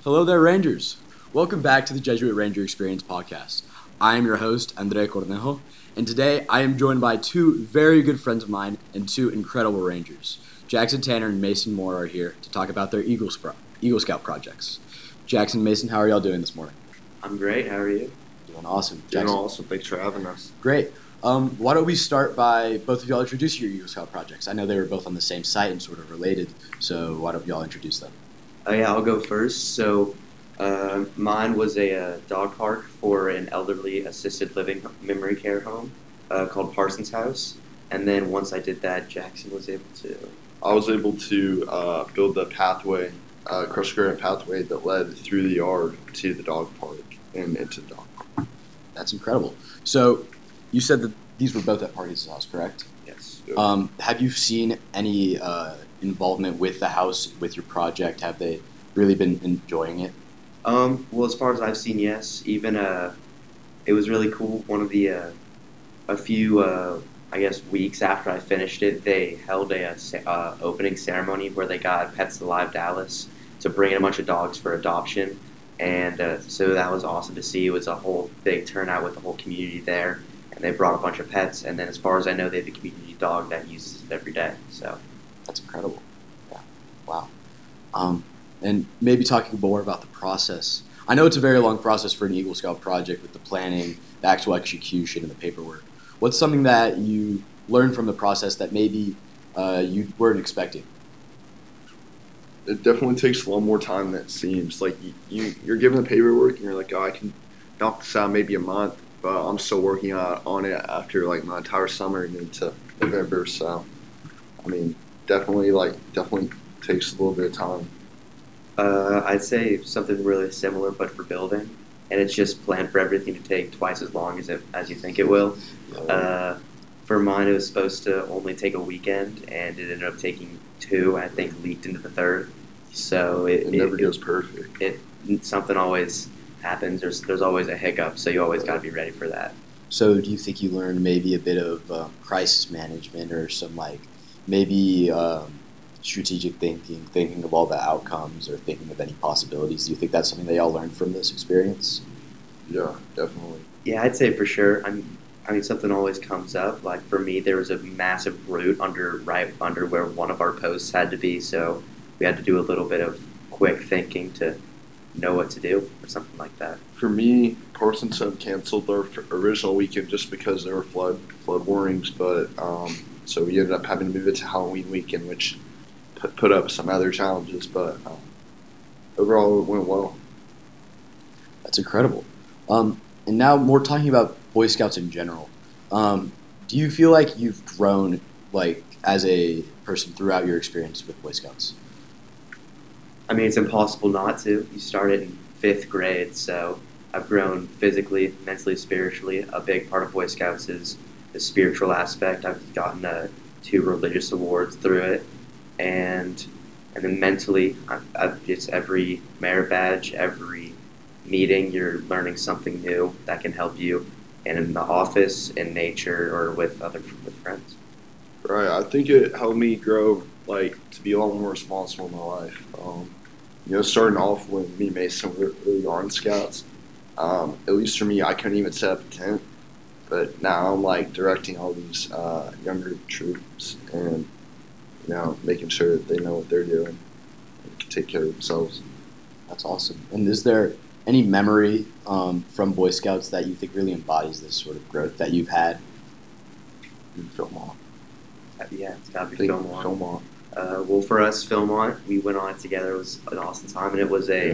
Hello there, Rangers. Welcome back to the Jesuit Ranger Experience podcast. I am your host, Andre Cornejo, and today I am joined by two very good friends of mine and two incredible Rangers. Jackson Tanner and Mason Moore are here to talk about their Eagle Scout projects. Jackson and Mason, how are y'all doing this morning? I'm great. How are you? Doing awesome. Doing Jackson? awesome. Thanks for having us. Great. Why don't we start by both of y'all introducing your Eagle Scout projects? I know they were both on the same site and sort of related, so why don't y'all introduce them? Oh yeah, I'll go first. So, mine was a dog park for an elderly assisted living memory care home called Parsons House. And then once I did that, Jackson was able to. I was able to build the pathway, cross gradient pathway that led through the yard to the dog park and into the dog park. That's incredible. So, you said that these were both at Parties' house, correct? Yes. Have you seen any involvement with the house with your project? Have they really been enjoying it? Well, as far as I've seen, yes. Even it was really cool. One of the a few I guess weeks after I finished it, they held a opening ceremony where they got Pets Alive Dallas to bring in a bunch of dogs for adoption, and so that was awesome to see. It was a whole big turnout with the whole community there, and they brought a bunch of pets. And then, as far as I know, they have a community dog that uses it every day. So That's incredible. Yeah. Wow. And maybe talking more about the process. I know it's a very long process for an Eagle Scout project with the planning, the actual execution, and the paperwork. What's something that you learned from the process that maybe you weren't expecting? It definitely takes a lot more time than it seems. Like you're given the paperwork and you're like, oh, I can knock this out maybe a month, but I'm still working on it after like my entire summer and into November. So, I mean, definitely takes a little bit of time. I'd say something really similar, but for building, and it's just planned for everything to take twice as long as you think it will. Uh, for mine, it was supposed to only take a weekend, and it ended up taking two. I think leaked into the third. So It never goes perfect. something always happens. There's always a hiccup, so you always got to be ready for that. So, do you think you learned maybe a bit of crisis management or some maybe strategic thinking of all the outcomes or thinking of any possibilities? Do you think that's something they all learned from this experience? Yeah, definitely. Yeah, I'd say for sure. I mean, something always comes up. Like for me, there was a massive root right under where one of our posts had to be, so we had to do a little bit of quick thinking to know what to do or something like that. For me, Parsons had canceled their original weekend just because there were flood warnings, but so we ended up having to move it to Halloween weekend, which put up some other challenges, but overall it went well. That's incredible. And now more talking about Boy Scouts in general. Do you feel like you've grown as a person throughout your experience with Boy Scouts? I mean, it's impossible not to. You started in fifth grade, so I've grown physically, mentally, spiritually. A big part of Boy Scouts is the spiritual aspect. I've gotten two religious awards through it, and then mentally, it's every merit badge, every meeting, you're learning something new that can help you, and in the office, in nature, or with friends. Right, I think it helped me grow to be a lot more responsible in my life. Starting off when me and Mason were really young scouts, at least for me, I couldn't even set up a tent, but now I'm directing all these younger troops and making sure that they know what they're doing and can take care of themselves. That's awesome. And is there any memory from Boy Scouts that you think really embodies this sort of growth that you've had? Philmont. Yeah, it's got to I be think Philmont. Philmont. Well, for us, Philmont, we went on it together. It was an awesome time, and it was a Yeah.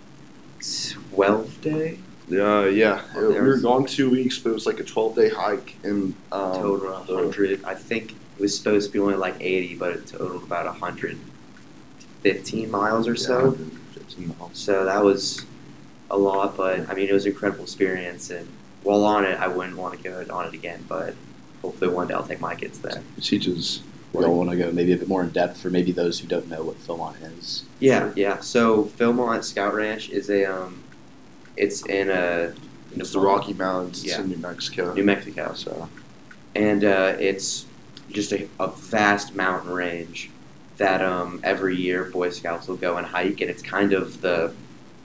12-day Yeah. Oh, We there were was- gone 2 weeks, but it was like a 12-day hike, and total 100. I think it was supposed to be only like 80, but it totaled about 115 miles or so. 15 miles. So that was a lot, but I mean, it was an incredible experience. And while on it, I wouldn't want to go on it again, but hopefully one day I'll take my kids there. It teaches. We all want to go maybe a bit more in depth for maybe those who don't know what Philmont is. Yeah. So Philmont Scout Ranch is it's in It's the Rocky Mountains. It's Yeah. in New Mexico. New Mexico. So And it's just a vast mountain range that every year Boy Scouts will go and hike, and it's kind of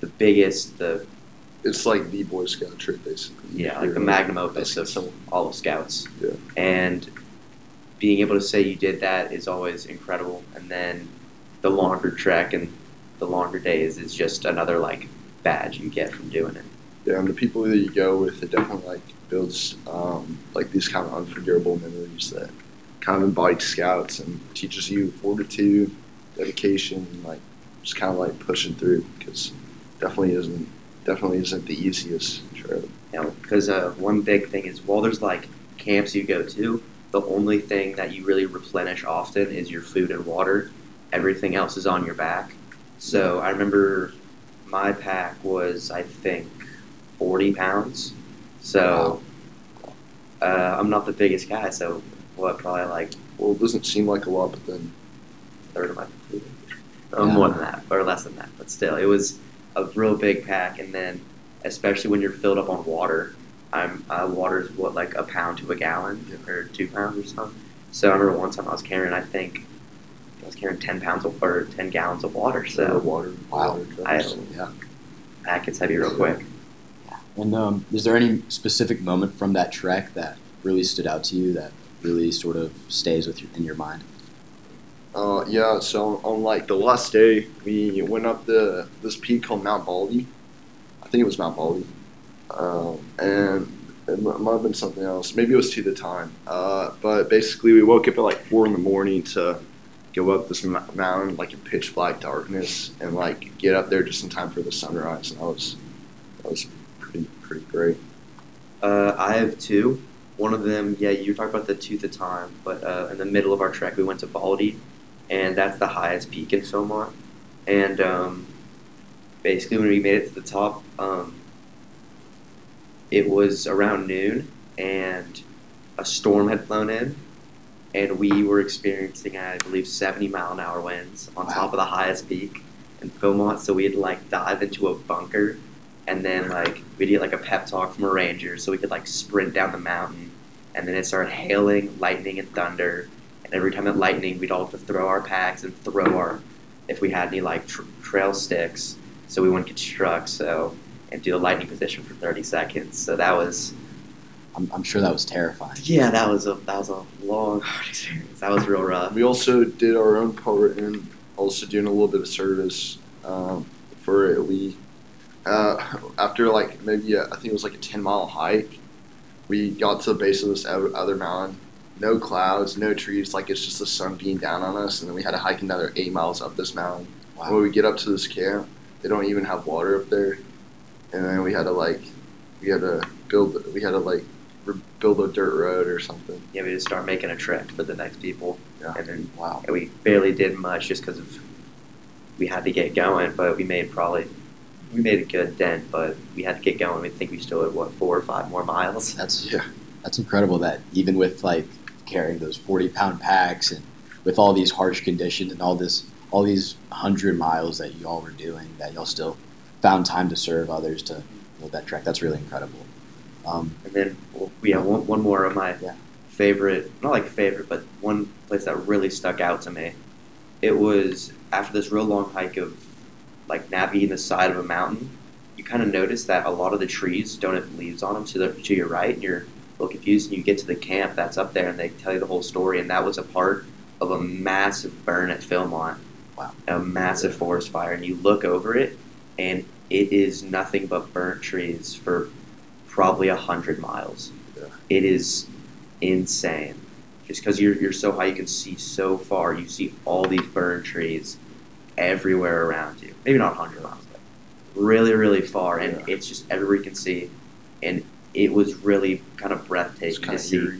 the biggest, the It's like the Boy Scout trip, basically. yeah, like the magnum opus of all of Scouts. Yeah. And being able to say you did that is always incredible. And then the longer trek and the longer days is just another like badge you get from doing it. Yeah, and the people that you go with, it definitely like builds like these kind of unforgettable memories that kind of embody Scouts and teaches you fortitude, dedication, and like just kind of like pushing through because definitely isn't the easiest trip. You know, because one big thing is while there's like camps you go to, the only thing that you really replenish often is your food and water. Everything else is on your back. So I remember my pack was, I think, 40 pounds. So I'm not the biggest guy. So what, probably like Well, it doesn't seem like a lot, but then a third of my food. More than that, or less than that. But still, it was a real big pack. And then, especially when you're filled up on water, water's what, like a pound to a gallon or 2 pounds or something. So I remember one time I was carrying, I think I was carrying 10 pounds of or 10 gallons of water. So water. Wow. Yeah. pack gets heavy real quick. And is there any specific moment from that trek that really stood out to you that really sort of stays with you in your mind? Yeah. So on like the last day, we went up this peak called Mount Baldy. I think it was Mount Baldy, and it might have been something else. Maybe it was to the time. But basically, we woke up at like 4 in the morning to go up this mountain like in pitch black darkness and like get up there just in time for the sunrise. And that was pretty great. I have two. One of them, yeah, you talked about the Tooth of Time, but in the middle of our trek, we went to Baldy, and that's the highest peak in Philmont. And basically, when we made it to the top, it was around noon, and a storm had blown in, and we were experiencing, I believe, 70-mile-an-hour winds on top of the highest peak in Philmont. So we had to like dive into a bunker, and then like we'd get like a pep talk from a ranger, so we could like sprint down the mountain. And then it started hailing, lightning, and thunder. And every time it lightning, we'd all have to throw our packs and throw our, if we had any like trail sticks, so we wouldn't get struck. So and do the lightning position for 30 seconds. So that was. I'm sure that was terrifying. Yeah, that was a long, hard experience. That was real rough. We also did our own part in also doing a little bit of service for it. We after like maybe I think it was like a 10-mile hike, we got to the base of this other mountain. No clouds, no trees. Like it's just the sun beating down on us, and then we had to hike another 8 miles up this mountain. Wow. And when we get up to this camp, they don't even have water up there, and then we had to build a dirt road or something. Yeah, we just start making a trek for the next people. Yeah. And then Wow. and we barely did much just because of we had to get going, but we made a good dent, but we had to get going. We think we still had 4 or 5 more miles. That's incredible that even with like carrying those 40-pound packs and with all these harsh conditions and all these 100 miles that you all were doing, that y'all still found time to serve others to build that trek. That's really incredible. And then one more of my favorite, not like favorite, but one place that really stuck out to me. It was after this real long hike of like navigating the side of a mountain. You kind of notice that a lot of the trees don't have leaves on them to your right, and you're a little confused. And you get to the camp that's up there, and they tell you the whole story. And that was a part of a massive burn at Philmont. Wow. A massive forest fire, and you look over it, and it is nothing but burnt trees for probably 100 miles. Yeah. It is insane. Just because you're so high, you can see so far. You see all these burned trees everywhere around you. Maybe not 100 miles, but really, really far. And it's just everywhere you can see. And it was really kind of breathtaking to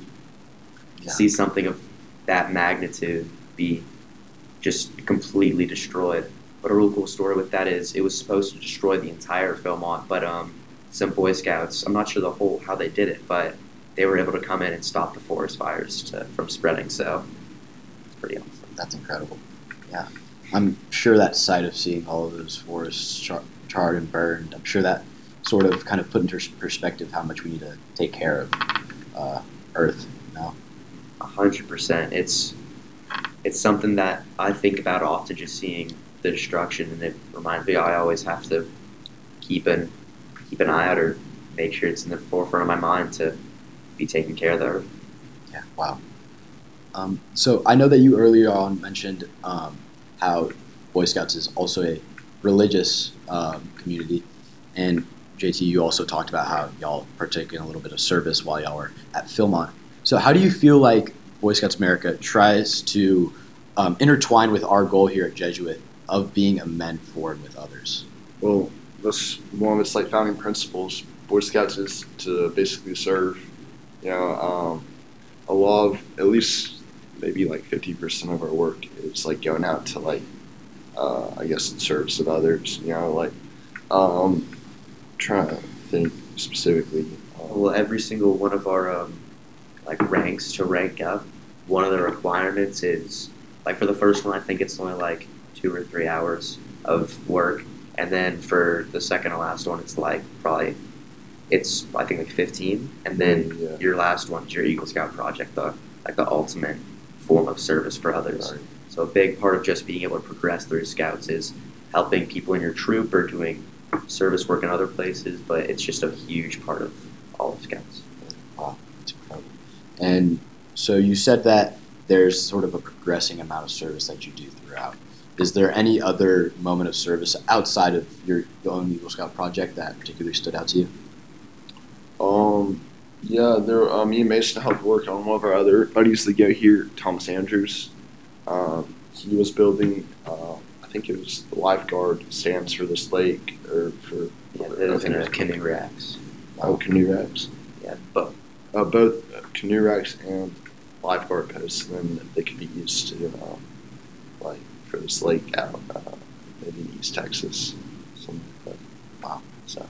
see something of that magnitude be just completely destroyed. But a real cool story with that is it was supposed to destroy the entire Philmont, but some Boy Scouts, I'm not sure how they did it, but they were able to come in and stop the forest fires from spreading. So it's pretty awesome. That's incredible. Yeah. I'm sure that sight of seeing all of those forests charred and burned, I'm sure that sort of kind of put into perspective how much we need to take care of Earth. 100%. It's something that I think about often, just seeing the destruction, and it reminds me I always have to keep an eye out or make sure it's in the forefront of my mind to be taken care of. Yeah, wow. So I know that you earlier on mentioned how Boy Scouts is also a religious community, and JT, you also talked about how y'all partake in a little bit of service while y'all were at Philmont. So how do you feel like Boy Scouts America tries to intertwine with our goal here at Jesuit of being a men forward with others? Well, that's one of its like founding principles. Boy Scouts is to basically serve. You know, a lot of at least maybe like 50% of our work is like going out to like I guess in service of others. You know, like trying to think specifically. Well, every single one of our like ranks to rank up, one of the requirements is like for the first one, I think it's only like 2 or 3 hours of work, and then for the second to last one, it's like probably it's I think like 15, and then Yeah. your last one's your Eagle Scout project, the ultimate form of service for others. Right. So a big part of just being able to progress through Scouts is helping people in your troop or doing service work in other places, but it's just a huge part of all of Scouts. Wow, that's incredible. And so you said that there's sort of a progressing amount of service that you do throughout. Is there any other moment of service outside of your own Eagle Scout project that particularly stood out to you? Yeah, there. Me and Mason helped work on one of our other buddies that go here, Thomas Andrews. He was building. I think it was the lifeguard stands for this lake, or for Yeah, those are canoe racks. canoe racks. Yeah, but Both canoe racks and lifeguard posts, and then they could be used to like for this lake out maybe in East Texas, something like that. Wow.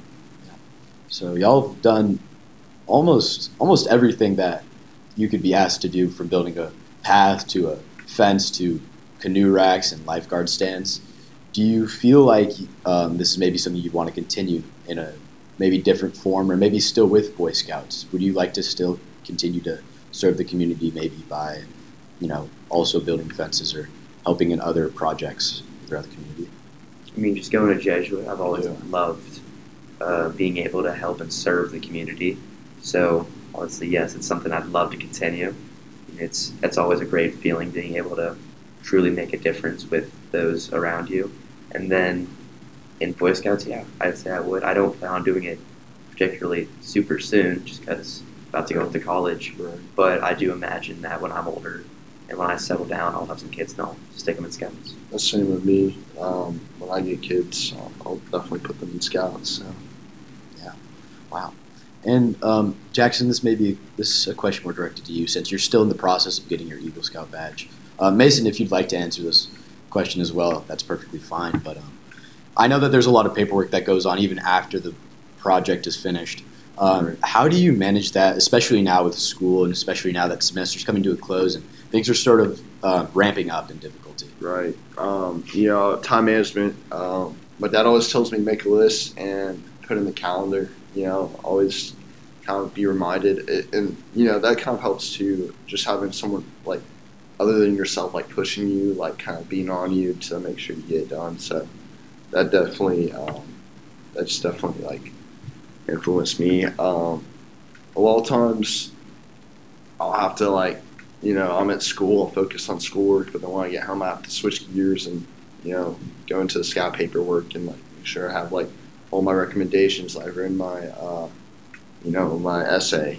So y'all have done almost everything that you could be asked to do, from building a path to a fence to canoe racks and lifeguard stands. Do you feel like this is maybe something you'd want to continue in a maybe different form, or maybe still with Boy Scouts? Would you like to still continue to serve the community, maybe by, also building fences or helping in other projects throughout the community? I mean, just going to Jesuit, I've always Yeah. loved being able to help and serve the community. So, honestly, yes, it's something I'd love to continue. It's always a great feeling being able to truly make a difference with those around you. And then in Boy Scouts, yeah, I'd say I would. I don't plan on doing it particularly super soon, just because I'm about to go into college. Right. But I do imagine that when I'm older and when I settle down, I'll have some kids and I'll stick them in Scouts. That's the same with me. When I get kids, I'll definitely put them in Scouts. So. Wow. And Jackson, this is a question more directed to you, since you're still in the process of getting your Eagle Scout badge. Mason, if you'd like to answer this question as well, that's perfectly fine. But I know that there's a lot of paperwork that goes on even after the project is finished. How do you manage that, especially now with school, and especially now that semester's coming to a close and things are sort of ramping up in difficulty? Right. Time management. My dad always tells me make a list and put in the calendar. Always kind of be reminded, and that kind of helps too. Just having someone like other than yourself, like pushing you, like kind of being on you to make sure you get it done. So that definitely, that's definitely like influenced me. A lot of times, I'll have to I'm at school, I'll focus on schoolwork, but then when I get home, I have to switch gears and go into the scout paperwork and like make sure I have like all my recommendations I've written my my essay,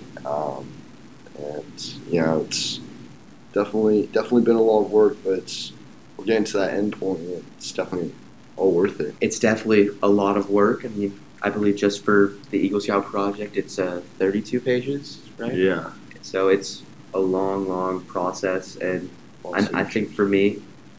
and it's definitely been a lot of work, but we're getting to that end point, and it's definitely all worth it. It's definitely a lot of work. I mean, I believe just for the Eagle Scout project, it's 32 pages, right? Yeah. So it's a long process, and I think for me,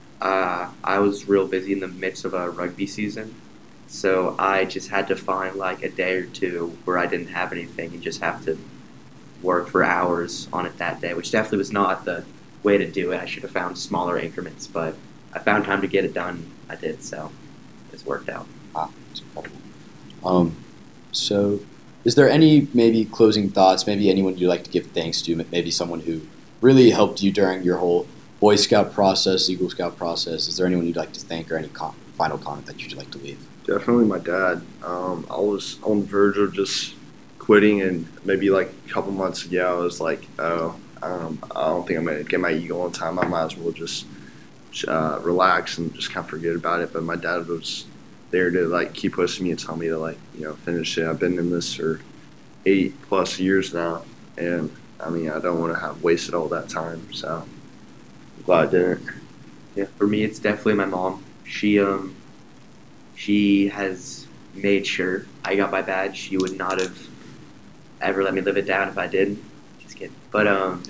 I was real busy in the midst of a rugby season. So I just had to find like a day or two where I didn't have anything and just have to work for hours on it that day, which definitely was not the way to do it. I should have found smaller increments, but I found time to get it done. I did, so it's worked out. Wow, that's incredible. So is there any maybe closing thoughts, maybe anyone you'd like to give thanks to, maybe someone who really helped you during your whole Boy Scout process, Eagle Scout process? Is there anyone you'd like to thank, or any final comment that you'd like to leave? Definitely my dad. I was on the verge of just quitting, and maybe like a couple months ago, I was like, oh, I don't think I'm going to get my ego on time. I might as well just relax and just kind of forget about it. But my dad was there to like keep pushing me and tell me to like, finish it. I've been in this for 8+ years now, and I mean, I don't want to have wasted all that time. So I'm glad I didn't. Yeah, for me, it's definitely my mom. She has made sure I got my badge. She would not have ever let me live it down if I did. Just kidding. But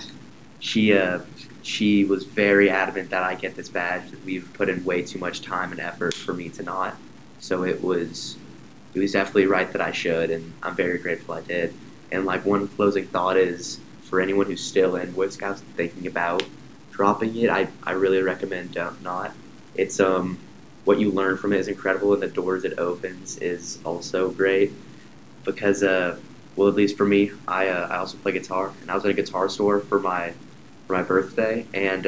she was very adamant that I get this badge. That we've put in way too much time and effort for me to not. So it was definitely right that I should, and I'm very grateful I did. And like one closing thought is for anyone who's still in Boy Scouts thinking about dropping it, I really recommend don't not. It's what you learn from it is incredible, and the doors it opens is also great because well, at least for me, I also play guitar, and I was at a guitar store for my birthday, and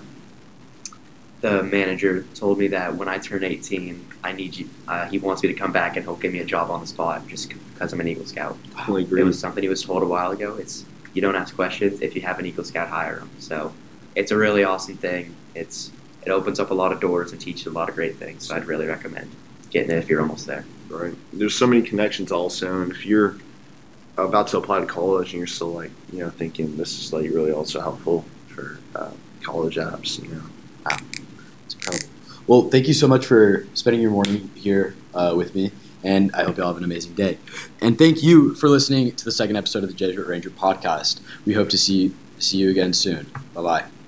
the manager told me that when I turn 18, I need you. He wants me to come back, and he'll give me a job on the spot just because I'm an Eagle Scout. Totally agree. It was something he was told a while ago. It's you don't ask questions. If you have an Eagle Scout, hire him. So it's a really awesome thing. It opens up a lot of doors and teaches a lot of great things. So I'd really recommend getting it if you're almost there. Right. There's so many connections also, and if you're about to apply to college and you're still like, thinking this is like really also helpful for college apps, Wow, it's incredible. Well, thank you so much for spending your morning here with me, and I hope you all have an amazing day. And thank you for listening to the second episode of the Jesuit Ranger podcast. We hope to see you again soon. Bye-bye.